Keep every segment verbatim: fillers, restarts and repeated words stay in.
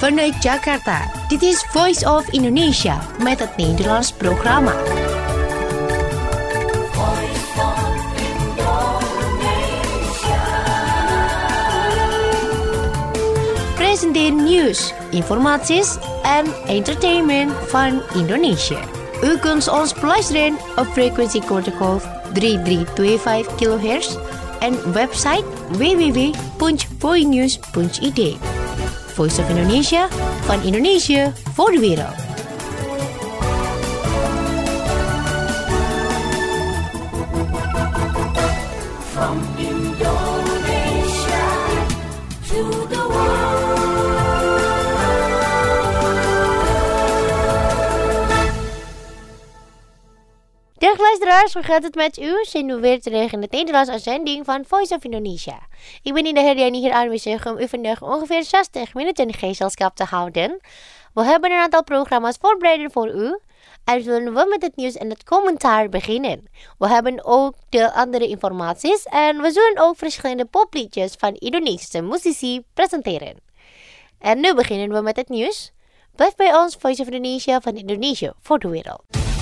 Vanuit Jakarta, dit is Voice of Indonesia met het Nederlands programma. Presenteer nieuws, informaties en entertainment van Indonesia. U kunt ons beluisteren op frequentiegolf drie drie twee vijf kilohertz en website w w w punt voinews punt i d. Voice of Indonesia, van Indonesië voor de wereld. From Indonesia to the world. Dag luisteraars, hoe gaat het met u? Zijn we weer terug in het Nederlands uitzending van Voice of Indonesia. Ik ben Indah Herdiani hier aanwezig om u vandaag ongeveer zestig minuten gezelschap te houden. We hebben een aantal programma's voorbereid voor u. En zullen we met het nieuws en het commentaar beginnen. We hebben ook de andere informaties en we zullen ook verschillende popliedjes van Indonesische muzici presenteren. En nu beginnen we met het nieuws. Blijf bij ons, Voice of Indonesia, van Indonesië voor de wereld.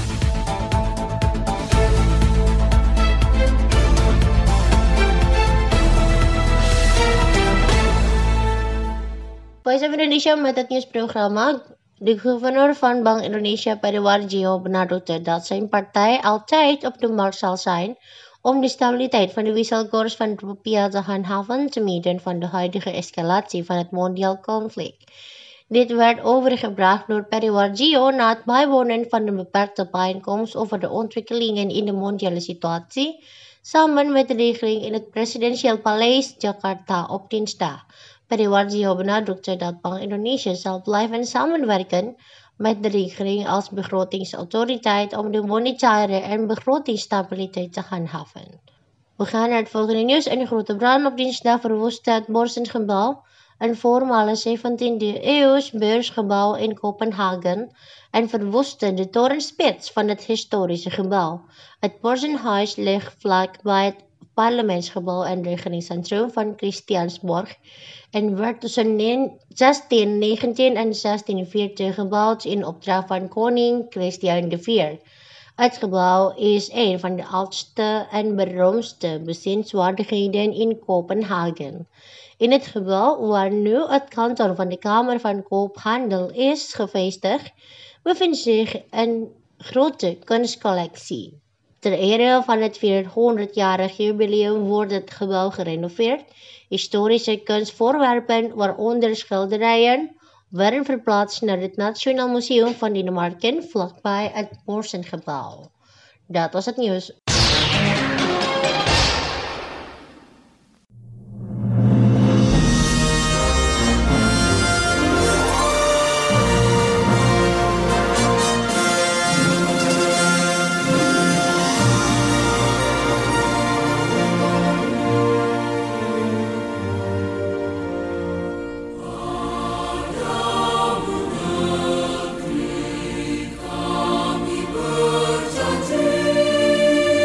Voice of Indonesia met het nieuwsprogramma. De gouverneur van Bank Indonesia, Peri Warjio, benadrukte dat zijn partij altijd op de markt zal zijn om de stabiliteit van de wisselkoers van het rupiah te handhaven te midden van de huidige escalatie van het mondiaal conflict. Dit werd overgebracht door Peri Warjio na het bijwonen van een beperkte bijeenkomst over de ontwikkelingen in de mondiale situatie, samen met de regering in het presidentieel paleis Jakarta op dinsdag. Peri Warjio benadrukte dat Bank Indonesia zal blijven samenwerken met de regering als begrotingsautoriteit om de monetaire en begrotingsstabiliteit te handhaven. We gaan naar het volgende nieuws. Een grote brand op dinsdag verwoestte het Borsengebouw, een voormalig zeventiende eeuws beursgebouw in Kopenhagen, en verwoestte de torenspits van het historische gebouw. Het Borsenhuis ligt vlakbij het parlementsgebouw en regeringscentrum van Christiansborg en werd tussen zestien negentien en zestien veertig gebouwd in opdracht van koning Christian de Vierde. Het gebouw is een van de oudste en beroemdste bezienswaardigheden in Kopenhagen. In het gebouw, waar nu het kantoor van de Kamer van Koophandel is gevestigd, bevindt zich een grote kunstcollectie. Ter ere van het vierhonderdjarig jubileum wordt het gebouw gerenoveerd. Historische kunstvoorwerpen, waaronder schilderijen, werden verplaatst naar het Nationaal Museum van Denemarken vlakbij het Borsengebouw. Dat was het nieuws. Berjanji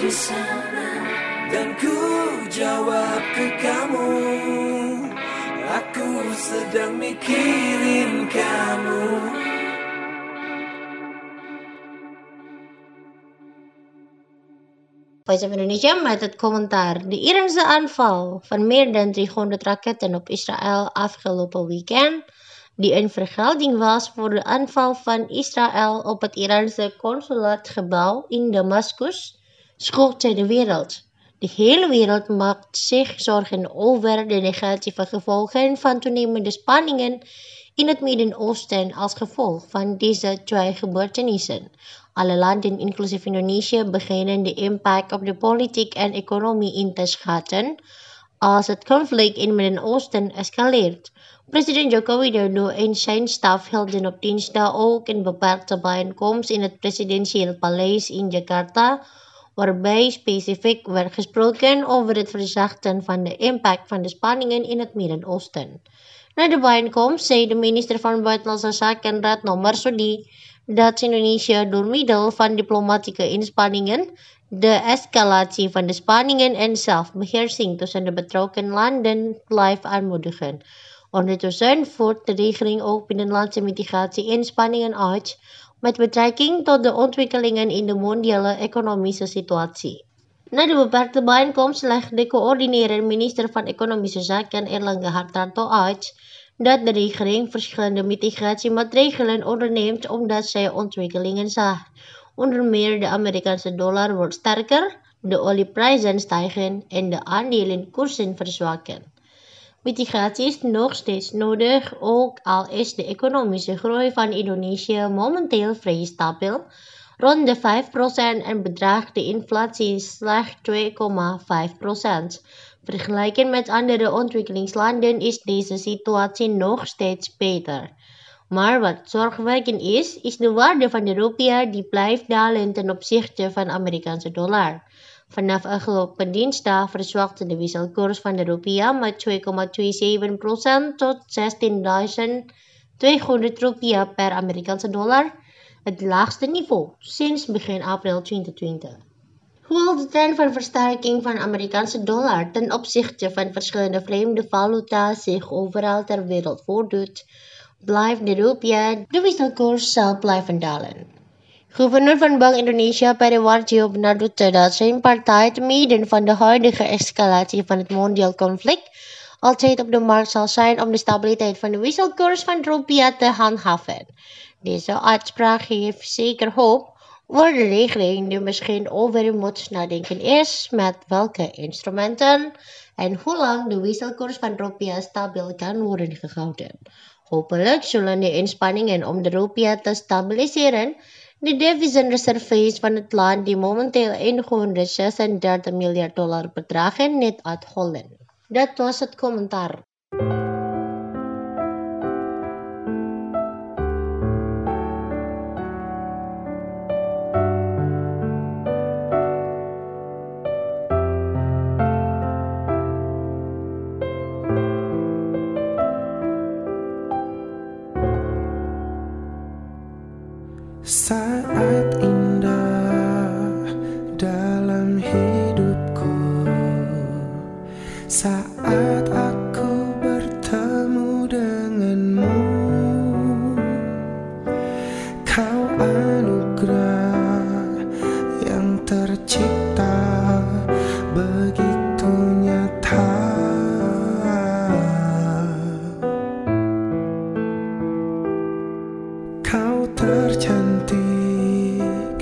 di sana. Dan ku jawab ke kamu, aku sedang mikirin kamu. Voice of Indonesia met het commentaar. De Iraanse aanval van meer dan driehonderd raketten op Israël afgelopen weekend, die een vergelding was voor de aanval van Israël op het Iraanse consulaatgebouw in Damascus, schokte de wereld. De hele wereld maakt zich zorgen over de negatieve gevolgen van toenemende spanningen in het Midden-Oosten als gevolg van deze twee gebeurtenissen. Alle landen, inclusief Indonesië, beginnen de impact op de politiek en economie in te schatten als het conflict in het Midden-Oosten escaleert. President Joko Widodo en zijn staf hielden op dinsdag ook een beperkte bijeenkomst in het presidentieel paleis in Jakarta, waarbij specifiek werd gesproken over het verzachten van de impact van de spanningen in het Midden-Oosten. Na de bijeenkomst zei de minister van Buitenlandse Zaken Retno Marsudi dat Indonesië door middel van diplomatieke inspanningen de escalatie van de spanningen en zelfbeheersing tussen de betrokken landen blijft aanmoedigen. Ondertussen voert de regering ook binnenlandse mitigatie-inspanningen uit met betrekking tot de ontwikkelingen in de mondiale economische situatie. Na de beperkte bijeenkomst legde de coördinerende minister van Economische Zaken Erlangga Hartarto uit dat de regering verschillende mitigatiemaatregelen onderneemt omdat zij ontwikkelingen zag. Onder meer de Amerikaanse dollar wordt sterker, de olieprijzen stijgen en de aandelenkoersen verzwakken. Mitigatie is nog steeds nodig, ook al is de economische groei van Indonesië momenteel vrij stabiel, rond de vijf procent en bedraagt de inflatie slechts twee komma vijf procent. Vergelijken met andere ontwikkelingslanden is deze situatie nog steeds beter. Maar wat zorgwekkend is, is de waarde van de rupiah die blijft dalen ten opzichte van de Amerikaanse dollar. Vanaf afgelopen dinsdag verzwakte de wisselkoers van de rupiah met twee komma zevenentwintig procent tot zestienduizend tweehonderd rupiah per Amerikaanse dollar, het laagste niveau sinds begin april twintig twintig. Hoewel de trend van versterking van de Amerikaanse dollar ten opzichte van verschillende vreemde valuta zich overal ter wereld voordoet, blijft de rupiah de wisselkoers zal blijven dalen. Gouverneur van Bank Indonesia Periwarjo benadrukte dat zijn partij te midden van de huidige escalatie van het mondiaal conflict altijd op de markt zal zijn om de stabiliteit van de wisselkoers van de rupiah te handhaven. Deze uitspraak geeft zeker hoop waar de regering nu misschien over moet nadenken is met welke instrumenten en hoe lang de wisselkoers van de rupiah stabiel kan worden gehouden. Hopelijk zullen de inspanningen om de rupiah te stabiliseren de devisenreserves van het land die momenteel honderdzesendertig miljard dollar bedragen niet uithollen. Dat was het commentaar. Saat indah dalam hidupku, saat aku bertemu denganmu, kau anugerah yang tercipta begitu nyata. Kau tercantik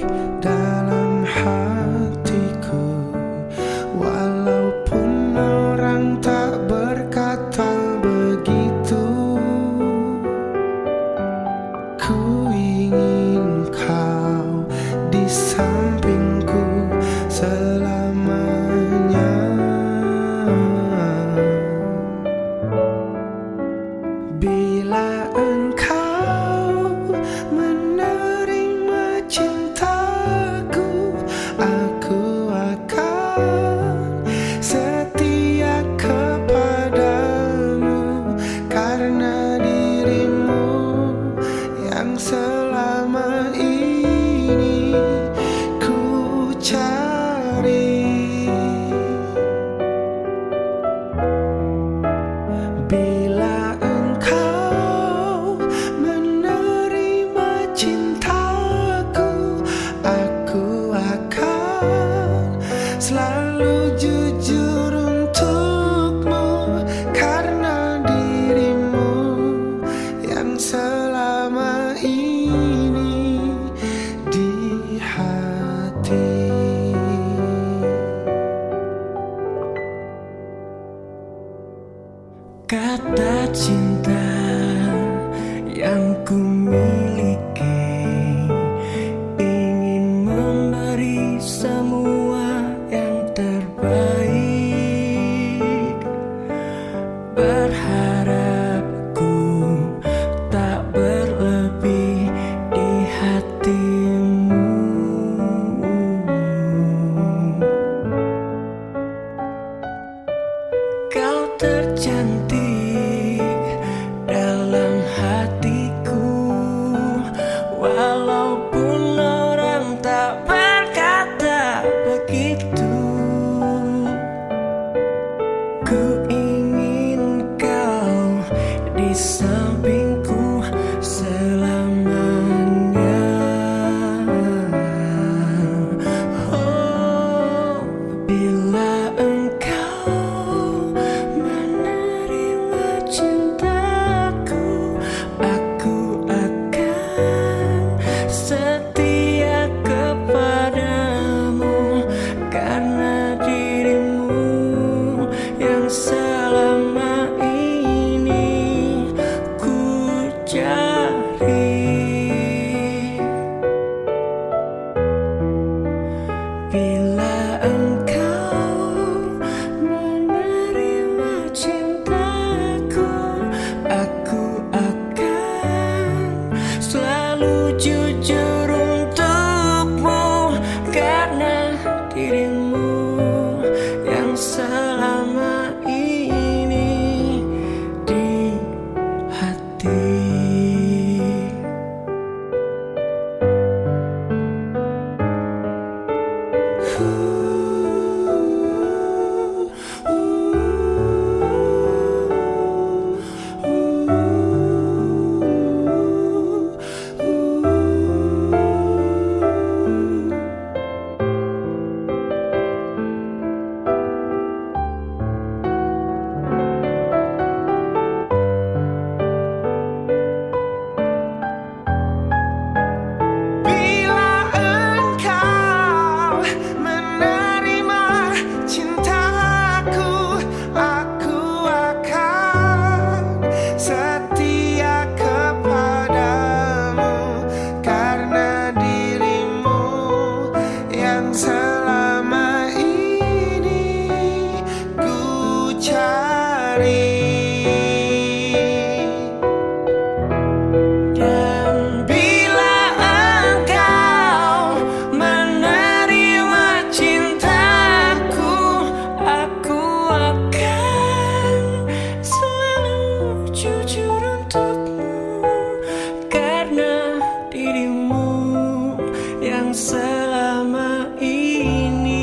selama ini.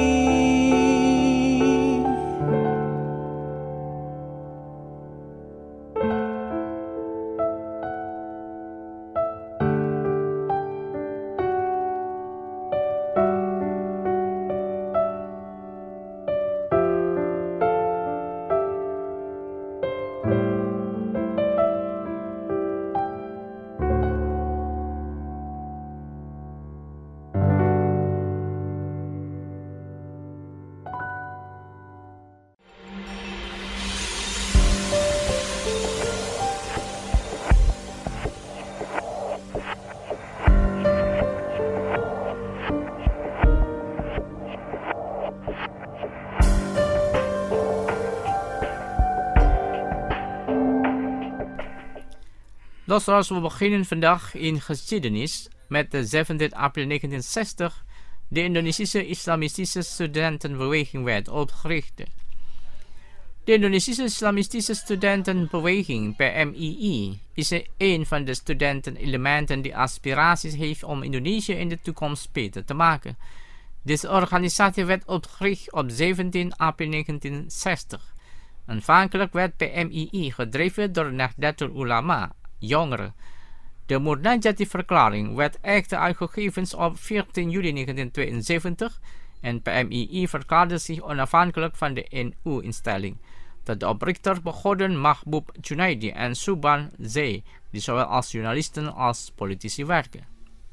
Luisteraars, we beginnen vandaag in geschiedenis met de zeventien april negentienzestig. De Indonesische Islamistische Studentenbeweging werd opgericht. De Indonesische Islamistische Studentenbeweging, P M I I, is een van de studentenelementen die aspiraties heeft om Indonesië in de toekomst beter te maken. Deze organisatie werd opgericht op zeventien april negentienzestig. Aanvankelijk werd P M I I gedreven door Nahdlatul Ulama, jongeren. De Murnajati-verklaring werd echter uitgegeven op veertien juli negentientweeënzeventig en P M I I verklaarde zich onafhankelijk van de N U-instelling. Dat de oprichter begonnen Mahbub Junaidi en Subhan Zee, die zowel als journalisten als politici werken.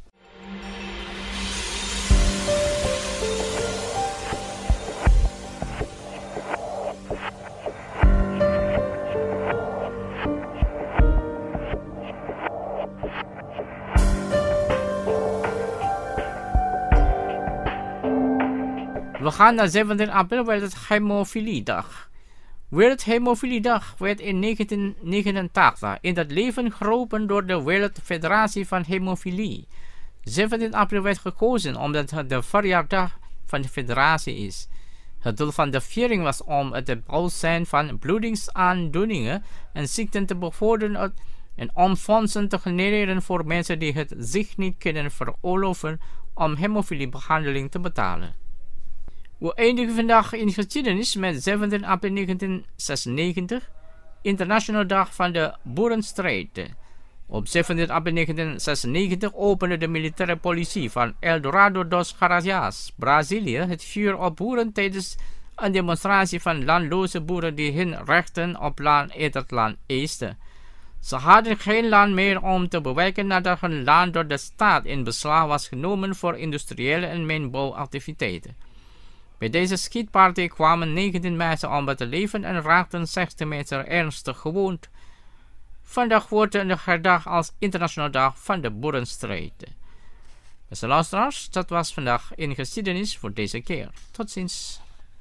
We gaan naar zeventien april, werd het Hemofiliedag. Wereldhemofiliedag werd in negentien negenentachtig in het leven geroepen door de Wereldfederatie van Hemofilie. zeventien april werd gekozen omdat het de verjaardag van de federatie is. Het doel van de viering was om het bewustzijn van bloedingsaandoeningen en ziekten te bevorderen en om fondsen te genereren voor mensen die het zich niet kunnen veroorloven om hemofiliebehandeling te betalen. We eindigen vandaag in geschiedenis met zeventien april negentienzesennegentig, Internationale Dag van de Boerenstrijd. Op zeventien april negentienzesennegentig opende de militaire politie van El Dorado dos Garayas, Brazilië, het vuur op boeren tijdens een demonstratie van landloze boeren die hun rechten op land in het land eisten. Ze hadden geen land meer om te bewerken nadat hun land door de staat in beslag was genomen voor industriële en mijnbouwactiviteiten. Bij deze schietpartij kwamen negentien mensen om het leven en raakten zestien mensen ernstig gewond. Vandaag wordt de herdacht als Internationale Dag van de Boerenstrijd. Beste luisteraars, dat was vandaag in geschiedenis voor deze keer. Tot ziens.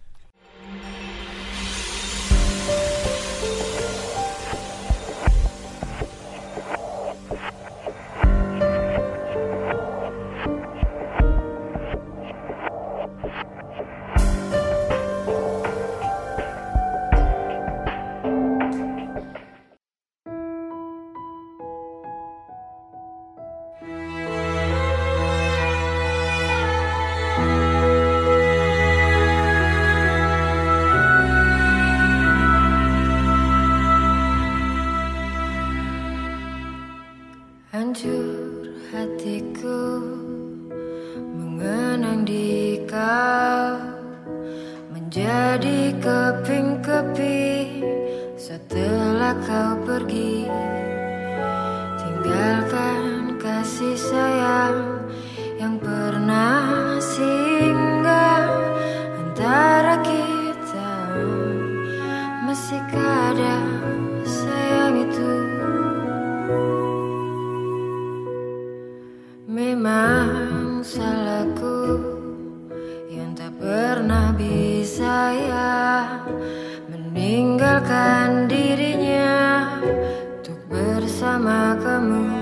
Hancur hatiku mengenang di kau, menjadi keping-keping setelah kau pergi. Tinggalkan kasih sayang yang pernah singgah antara kita. Masihkah ada sayang itu? Memang salahku yang tak pernah bisa ya meninggalkan dirinya untuk bersama kamu.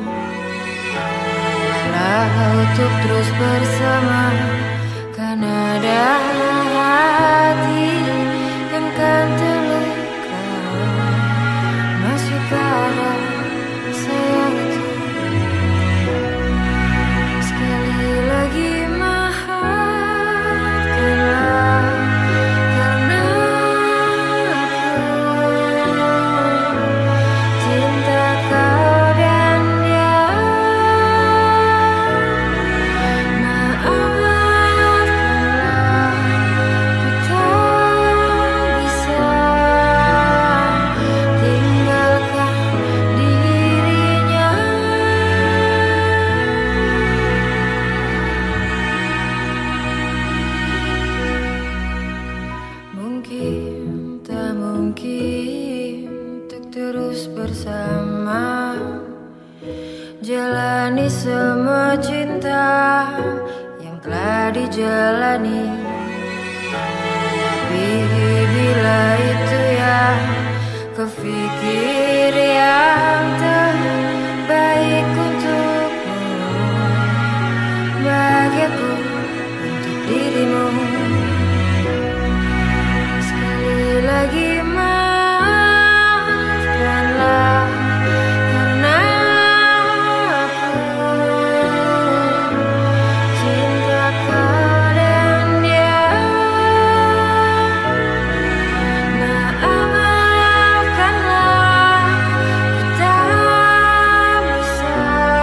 Walau untuk terus bersama, karena ada hati yang kan terluka. Masihkah ada sayang itu? Sekali lagi dijalani. Tapi bila itu yang kau pikir yang terbaik untukmu, bahagiaku untuk dirimu. Sekali lagi maafkanlah, karena aku cinta kau dan dia. Maafkanlah, ku tak bisa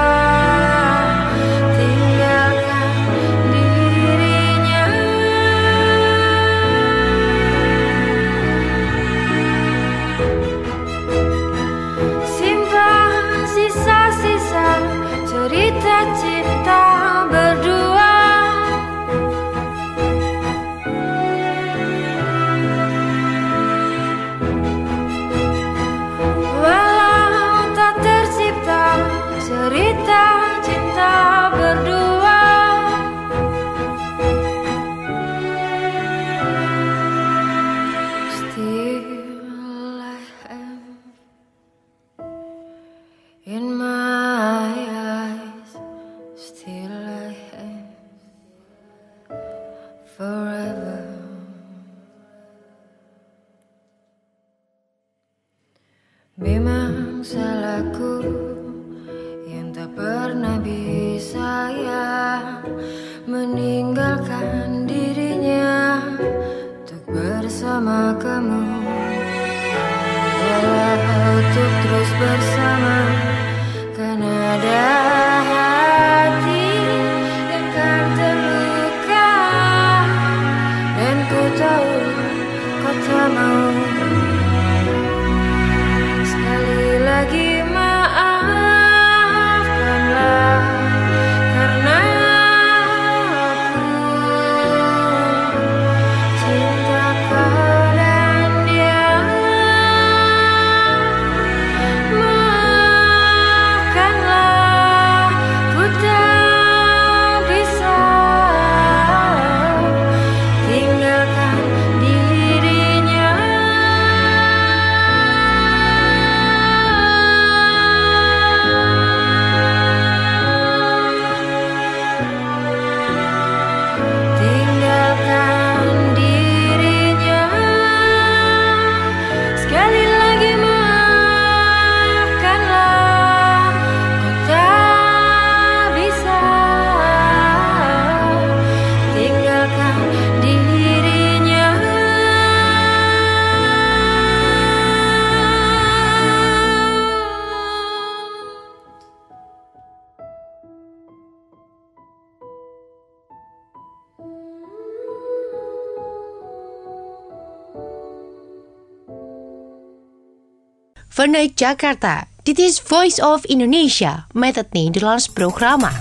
tinggalkan dirinya. Simpan sisa-sisa cerita cinta berdua. Walau tak tercipta cerita cinta berdua, still I am in my eyes, still I am forever. Memang salahku yang tak pernah bisa ya meninggalkan dirinya untuk bersama kamu. Walau untuk terus bersama, kan ada hati yang kan terluka, dan ku tahu kau tak mau. Sekali lagi maafkanlah, karena aku cinta kau dan dia. Maafkanlah, ku tak bisa tinggalkan dirinya. Tinggalkan dirinya. Sekali lagi maafkanlah, ku tak bisa tinggalkan dirinya. Vanuit Jakarta, dit is Voice of Indonesia met het Nederlands programma.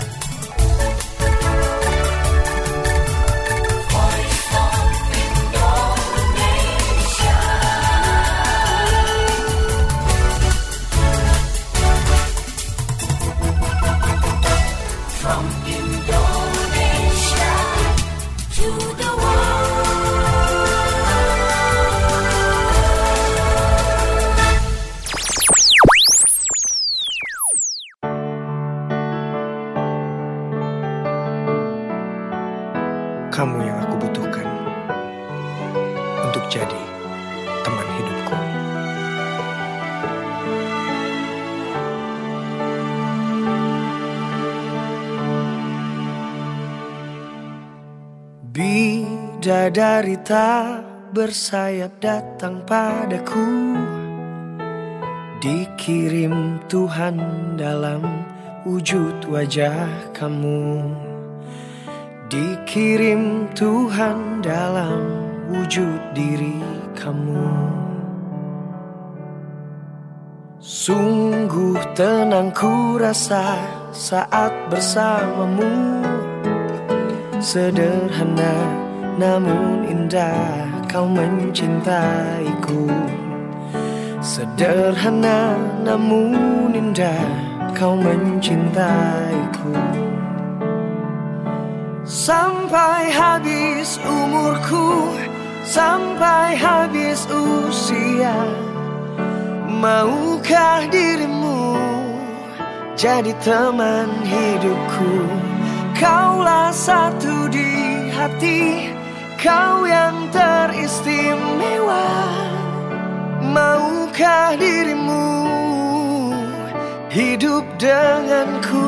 Kamu yang aku butuhkan untuk jadi teman hidupku. Bidadari tak bersayap datang padaku, dikirim Tuhan dalam wujud wajah kamu. Dikirim Tuhan dalam wujud diri kamu. Sungguh tenang ku rasa saat bersamamu. Sederhana namun indah kau mencintaiku. Sederhana namun indah kau mencintaiku. sampai habis umurku, sampai habis usia. Maukah dirimu jadi teman hidupku? Kaulah satu di hati, kau yang teristimewa. Maukah dirimu hidup denganku?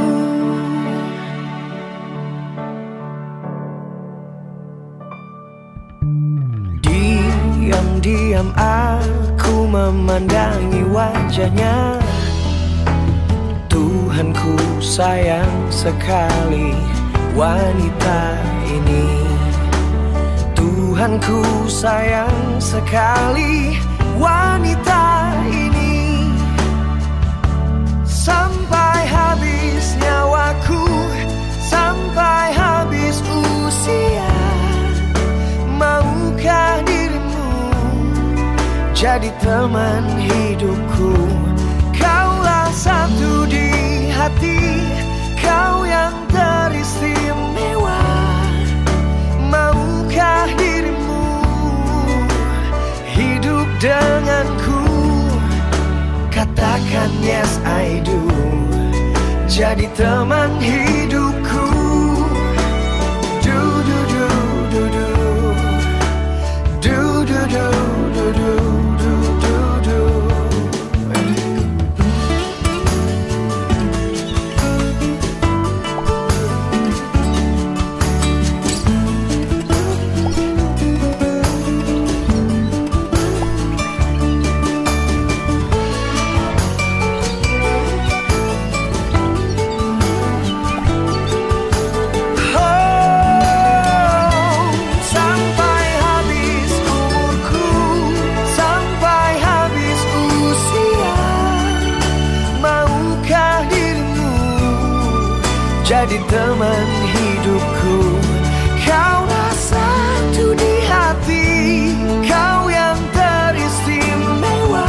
Diam-diam aku memandangi wajahnya. Tuhanku sayang sekali wanita ini. Tuhanku sayang sekali wanita ini. Sampai habis nyawaku, sampai habis usia. Maukah dirimu jadi teman hidupku? Kaulah satu di hati, kau yang teristimewa. Maukah dirimu hidup denganku? Katakan yes I do, jadi teman hidupku. Du du du du du, du du du du du du du du. Jadi teman hidupku, kaulah satu di hati, kau yang teristimewa.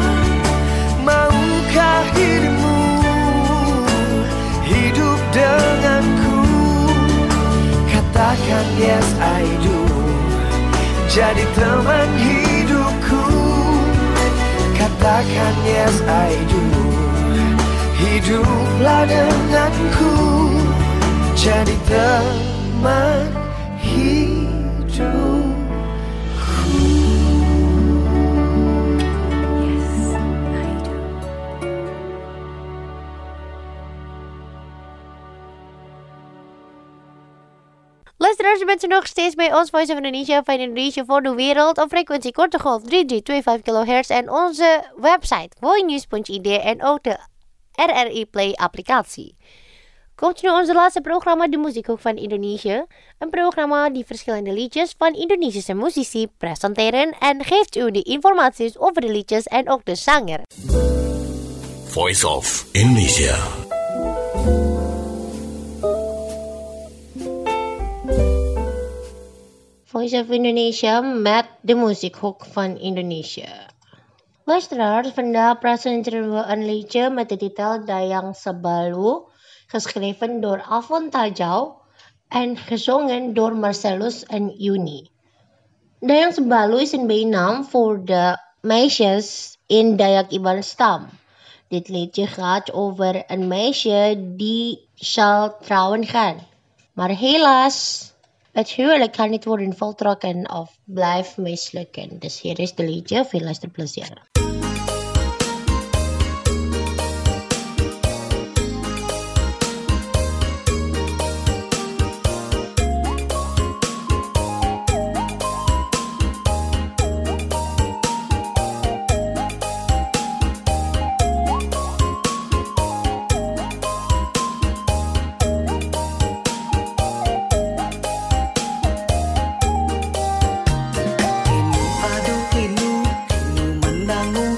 Maukah dirimu hidup denganku? Katakan yes I do, jadi teman hidupku. Katakan yes I do, hiduplah denganku, jadi teman hidupku. Luisteraars, bent u nog steeds bij ons Voice of Indonesia van Indonesia voor de wereld op frequentie korte golf drie drie twee vijf kilohertz en onze website voinews punt i d en ook de R R I Play applicatie. Komt nu onze laatste programma, de Muziekhoek van Indonesië. Een programma die verschillende liedjes van Indonesische muzici presenteren en geeft u de informaties over de liedjes en ook de zanger. Voice of Indonesia. Voice of Indonesia met de Muziekhoek van Indonesië. Luisteraars, vandaag presenteren we een liedje met de titel Dayang Sebalu, geschreven door Afon Tajau en gezongen door Marcellus en Yuni. Dayang Sebalu is een bijnaam voor de meisjes in Dayak Iban stam. Dit liedje gaat over een meisje die zal trouwen gaan. Maar helaas, het huwelijk kan niet worden voltrokken of blijft mislukken. Dus hier is de liedje, veel luisterplezier. Aduh inu, inu mendangung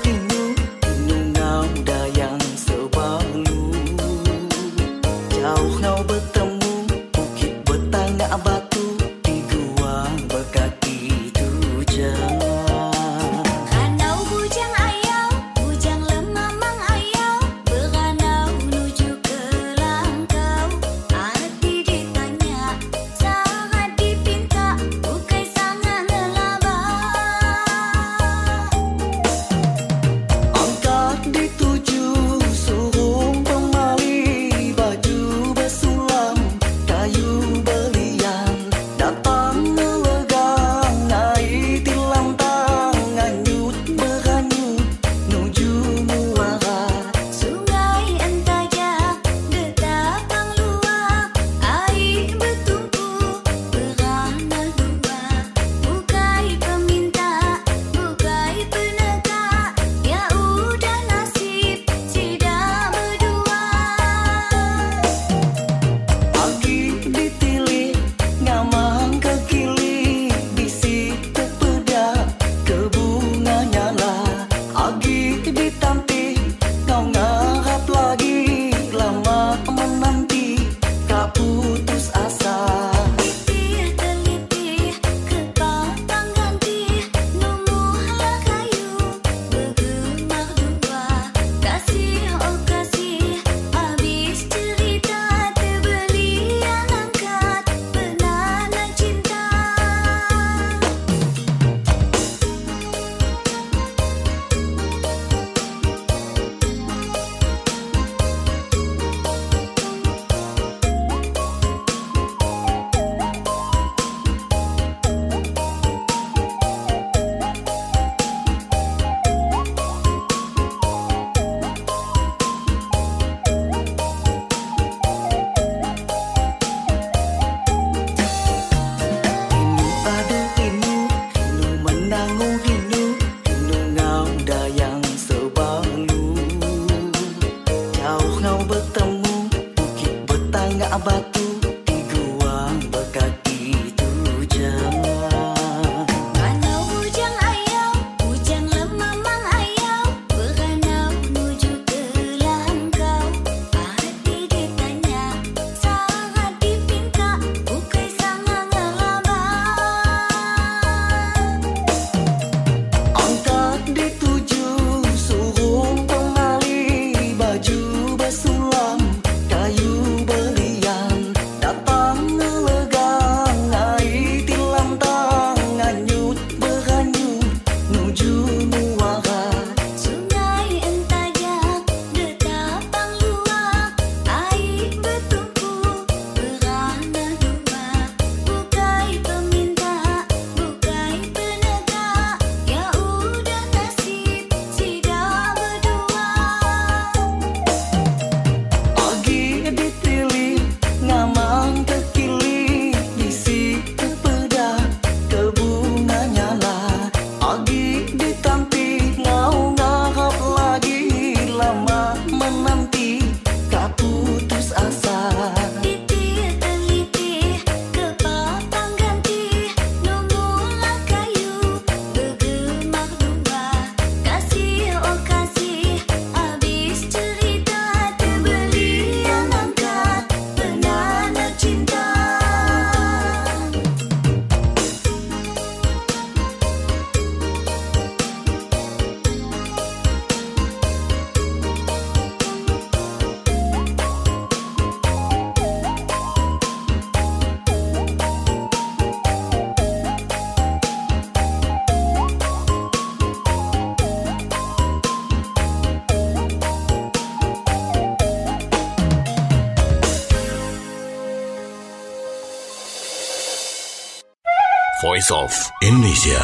Voice of Indonesia.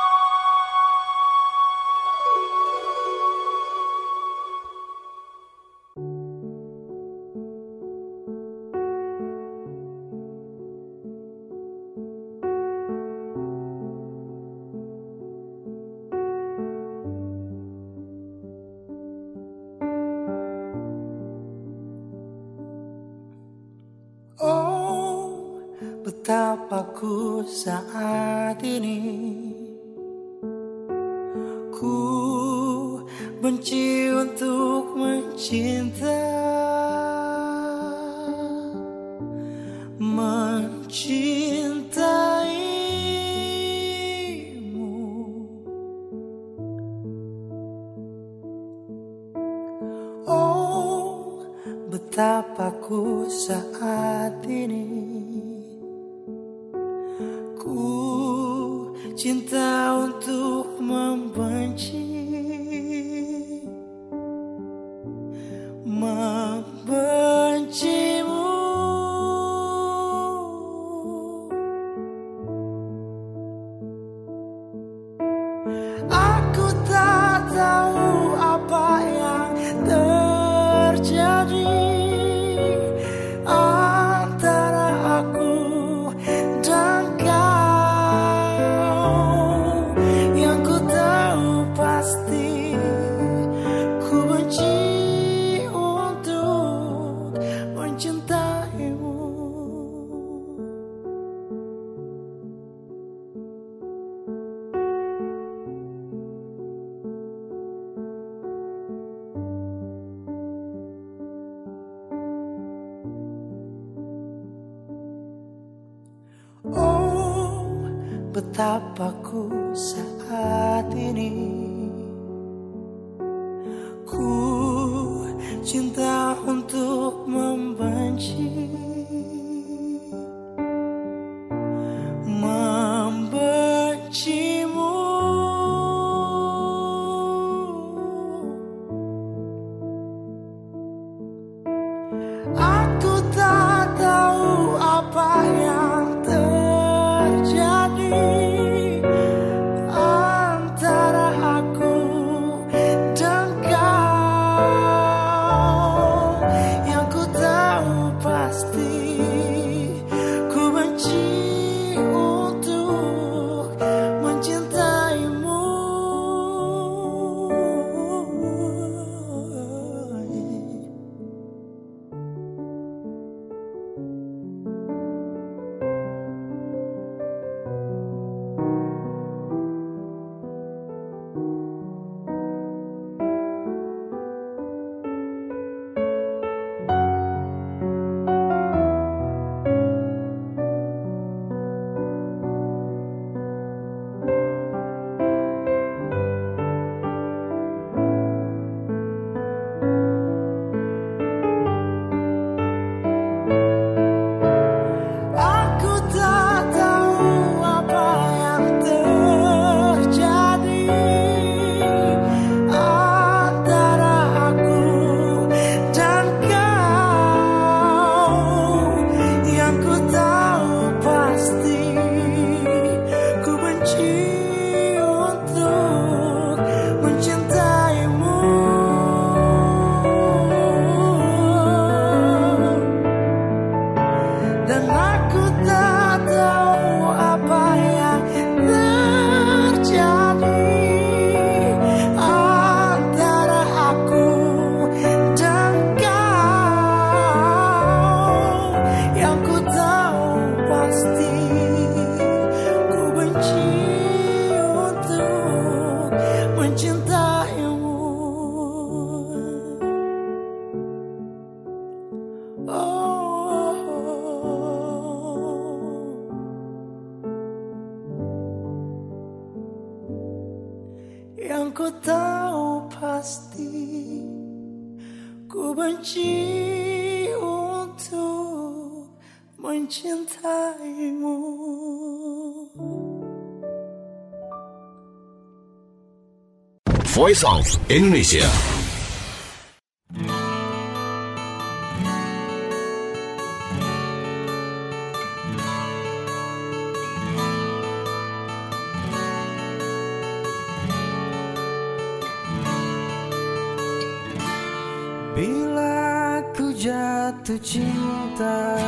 Oh, betapa ku saat ini ku benci untuk mencinta, mencintaimu. Oh, betapa ku saat ini ku cinta untuk membenci, membencimu. Aku tak tahu apa yang terjadi antara aku dan kau. Yang ku tahu pasti ku benci untuk mencintaimu. Oh, betapa ku saat ini ku cinta untuk membenci, membencimu. Aku tak tahu apa yang terjadi antara aku dan kau. Yang ku tahu pasti ku benci untuk mencintaimu. Aku tak tahu apa yang terjadi antara aku dan kau. Yang ku tahu pasti ku benci untuk mencintaimu. Dan aku tak tahu apa yang terjadi antara aku dan kau. Yang ku tahu pasti ku benci untuk mencintaimu. Yang ku tahu pasti ku benci untuk mencintaimu. Voice of Indonesia. jatuh cinta,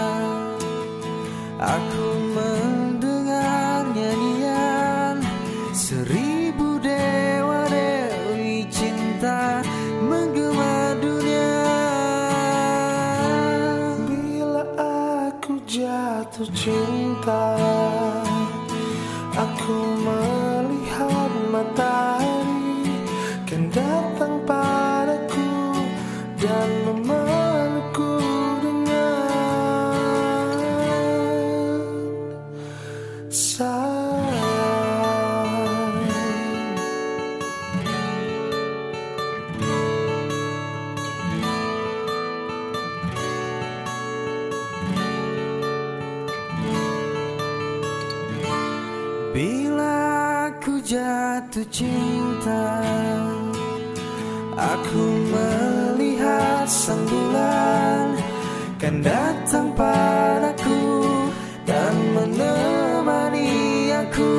aku mendengar nyanyian seribu dewa dewi cinta menggema dunia. Bila aku jatuh cinta, aku melihat matahari kan datang padaku dan memelukku dengan sayang. Bila aku jatuh cinta, aku melihat sang bulan kan datang padaku dan menemani aku.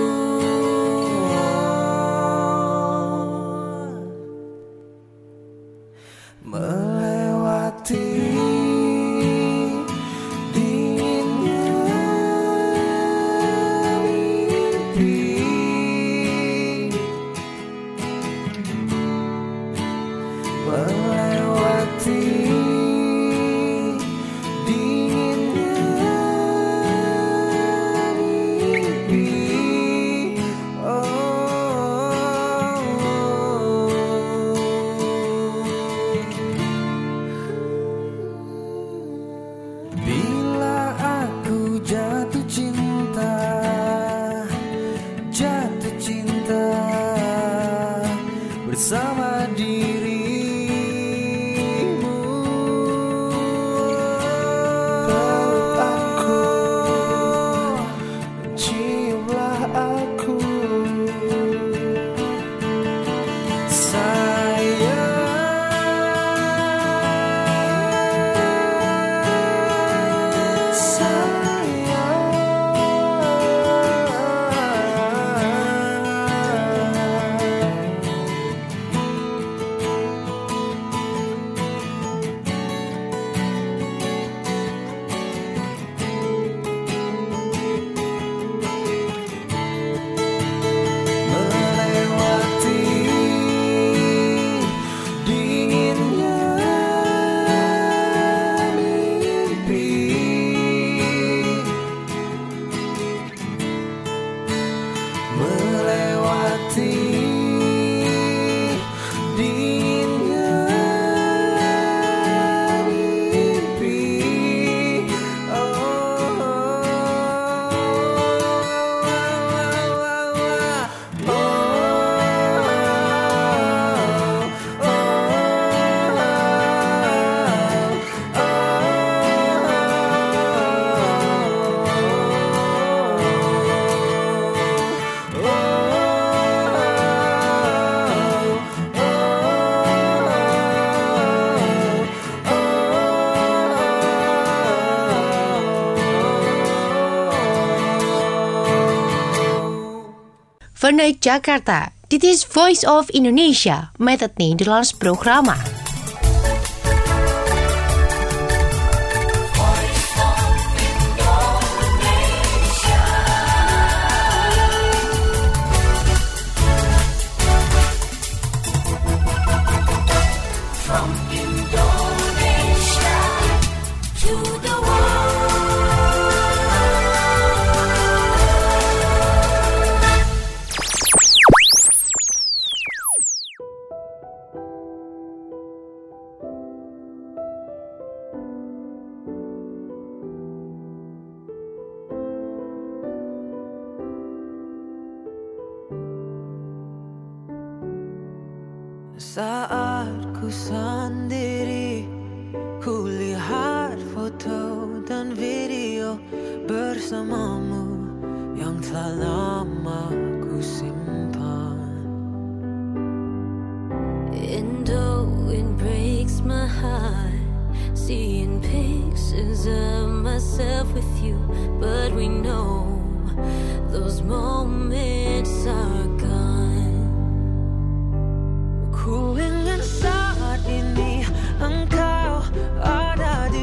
Melewati dinginnya mimpi, melewati dinginnya mimpi. Bila aku jatuh cinta, jatuh cinta bersama dirimu, Peluk aku, ciumlah aku, melewati dinginnya mimpi, melewati dinginnya mimpi. Vanuit Jakarta, dit is Voice of Indonesia met het Nederlands programma. Saat ku sendiri, ku lihat foto dan video bersamamu yang telah lama ku simpan. And though it breaks my heart seeing pictures of myself with you, but we know those moments are gone. Ku ingin saat ini engkau ada di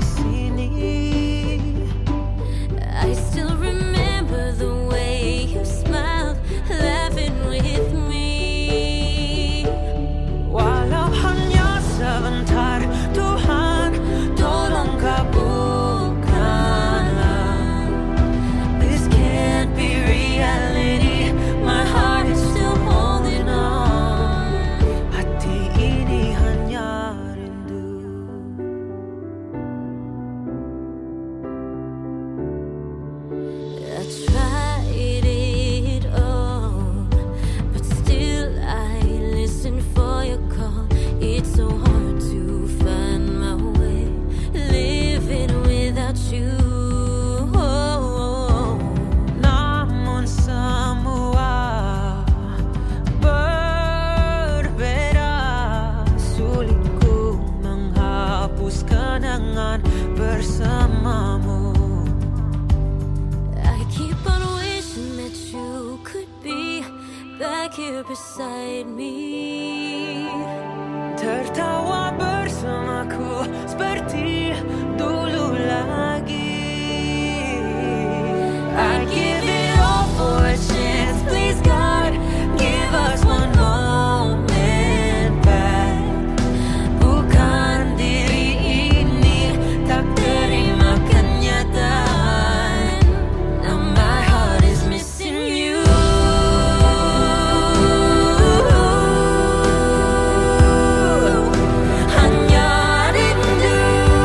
back here beside me. Tertawa bersamaku seperti dulu lagi. I'd give it all for a chance. Please God, give us one moment back. Bukan diri ini tak terima kenyataan. Now my heart is missing you. Hanya rindu.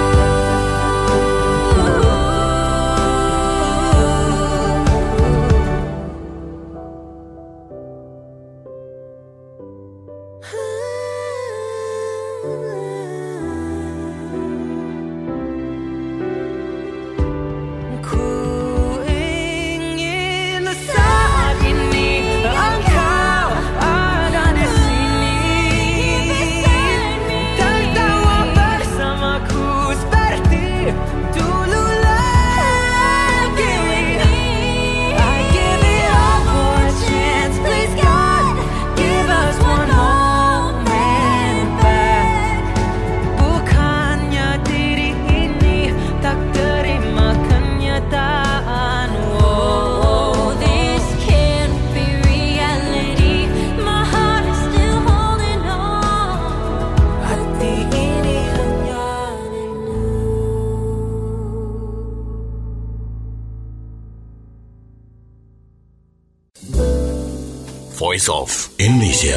Ku ingin saat ini engkau ada di sini. Tertawa bersamaku seperti dulu lagi. I give it all for a chance. Please God, give us one moment back. Bukannya diri ini tak terima kenyataan. Oh, this can't be reality. My heart is still holding on. Hati ini hanya Voice of Indonesia.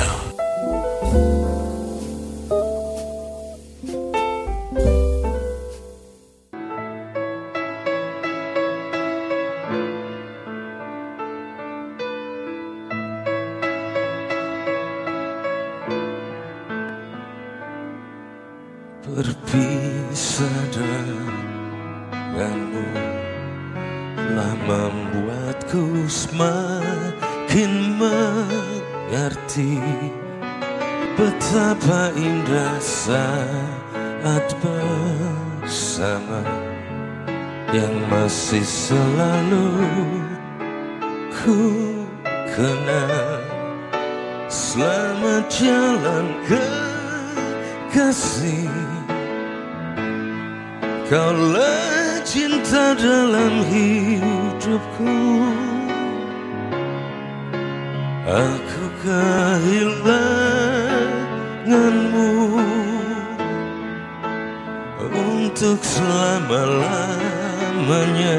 Berpisah denganmu telah membuatku semakin mengerti betapa indah saat bersama yang masih selalu ku kenal. Selamat jalan kekasih, kaulah cinta dalam hidupku. Aku kehilanganmu untuk selama-lamanya.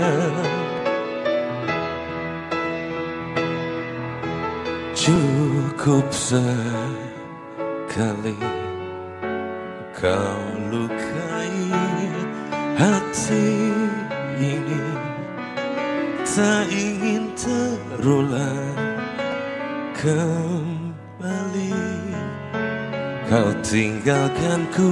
Cukup sekali kau lukai hati ini, tak ingin terulang kembali. Kau tinggalkanku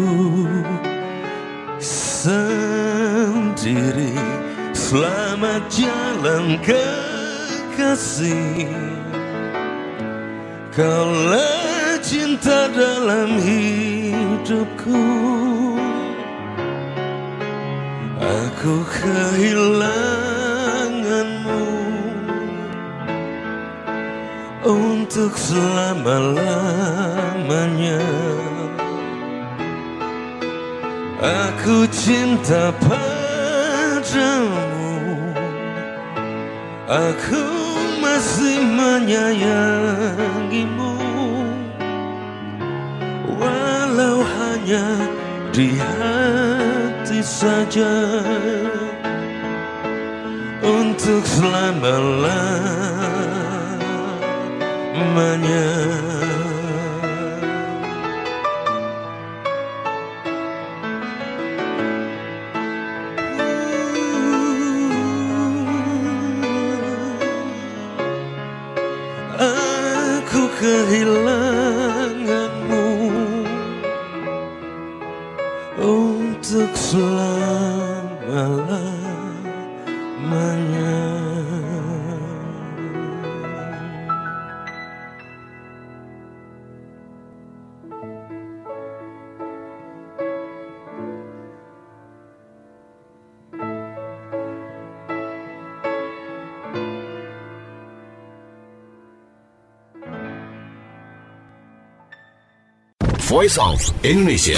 sendiri. Selamat jalan kekasih, kaulah cinta dalam hidupku. Aku kehilanganmu untuk selama-lamanya. Aku cinta padamu, aku masih menyayangimu, walau hanya di hati saja. Untuk selama-lamanya. Aku kehilanganmu untuk selama-lamanya. Voice of Indonesia.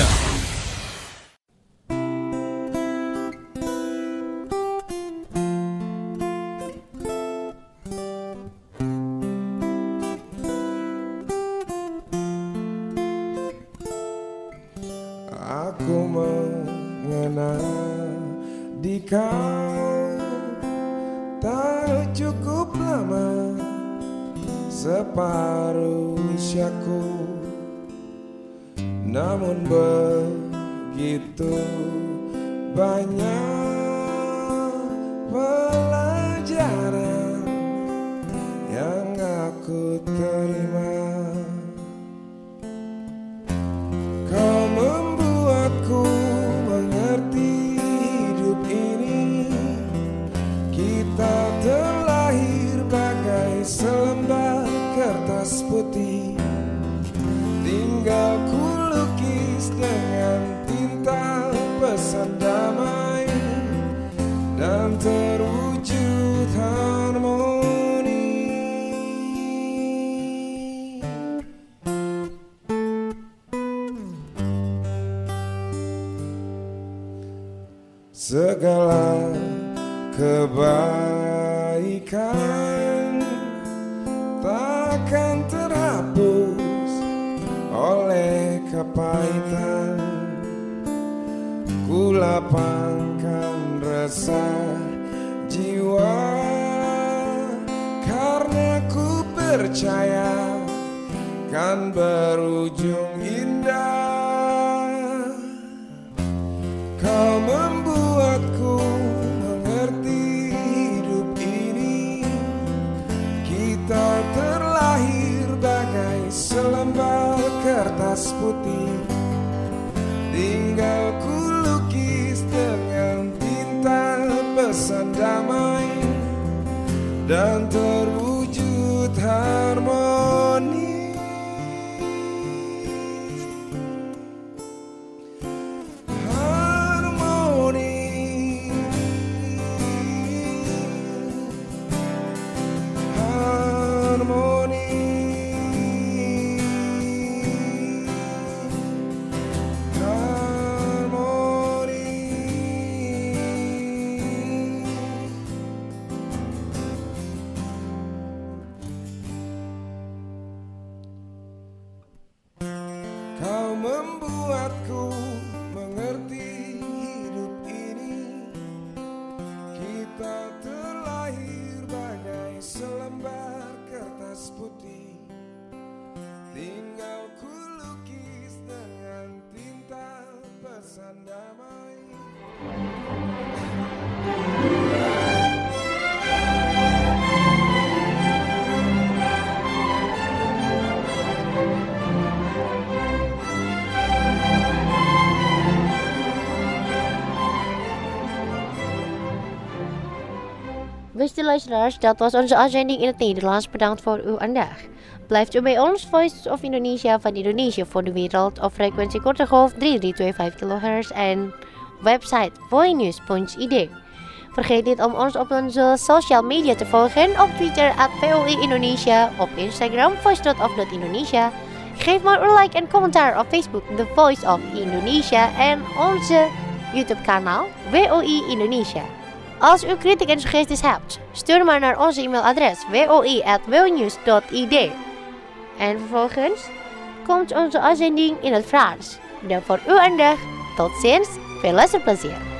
Aku mengenal di kau tak cukup lama, separuh usiaku, namun begitu banyak pelajaran yang aku terima. Kau membuatku mengerti hidup ini. Kita terlahir bagai selembar kertas putih, tinggal ku lukis dengan tinta pesan damai dan terwujud harmoni. Segala kebaikan takkan terhapus oleh kepahitan. Ku lapangkan resah jiwa karena ku percaya kan berujung indah. Kau membuatku mengerti hidup ini. Kita terlahir bagai selembar kertas putih, tinggal ku lukis dengan tinta pesan damai dan terwujud harmoni. Kau membuatku mengerti hidup ini. Kita terlahir bagai selembar kertas putih, tinggal ku lukis dengan tinta pesan damai. Beste luisteraars, dat was onze uitzending in het Nederlands. Bedankt voor uw aandacht. Blijft u bij ons, Voice of Indonesia van Indonesië voor de wereld op frequentie korte golf drie drie twee vijf kilohertz en website voinews punt i d. Vergeet niet om ons op onze social media te volgen op Twitter at V O I Indonesia, op Instagram voice dot of dot indonesia. Geef maar een like en commentaar op Facebook The Voice of Indonesia en onze YouTube kanaal V O I Indonesia. Als u kritiek en suggesties hebt, stuur maar naar onze e-mailadres v o i at voinews dot i d. En vervolgens komt onze uitzending in het Frans. Dan voor uw aandacht. Tot ziens, veel luisterplezier.